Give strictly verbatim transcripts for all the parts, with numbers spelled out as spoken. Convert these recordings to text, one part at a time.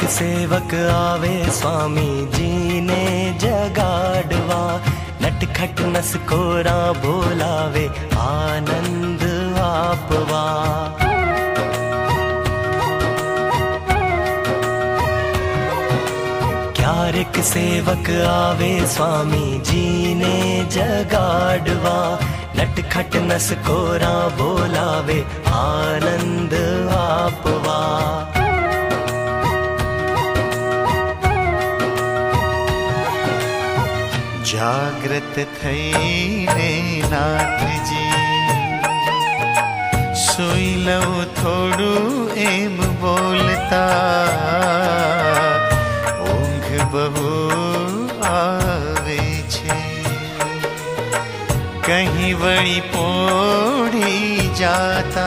क्यारेक सेवक आवे स्वामी जी ने जगाड़वा, नटखट नसकोरा बोलावे आनंद आपवा। क्यारेक सेवक आवे स्वामी जी ने जगाड़वा, नटखट नसकोरा बोलावे आनंद आपवा। जागृत थईने नाथ जी, सोई लऊ थोड़ू एम बोलता, ऊंघ बहु आवे छे, कहीं वड़ी पोढ़ी जाता।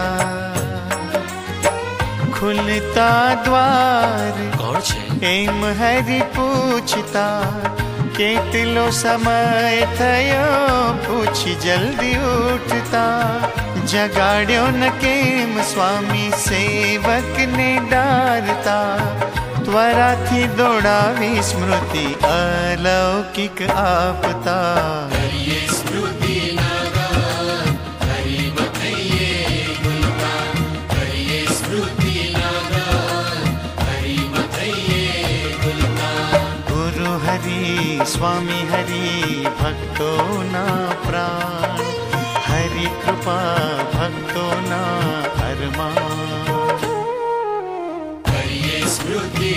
खुलता द्वार कौन छे? एम हरि पूछता, केटलो समय थयो पूछी जल्दी उठता। जगाड़्यो न केम स्वामी सेवक ने डारता, त्वरा थी दौड़ावी स्मृति अलौकिक आपता। करिए स्मृति नागान, हरि मथैये गुलतान, करिए स्मृति नागान, हरि मथैये गुलतान। गुरु हरि स्वामी हरि भक्तो ना प्राण, हरि कृपा भक्तो ना अरमान। करिए स्मृति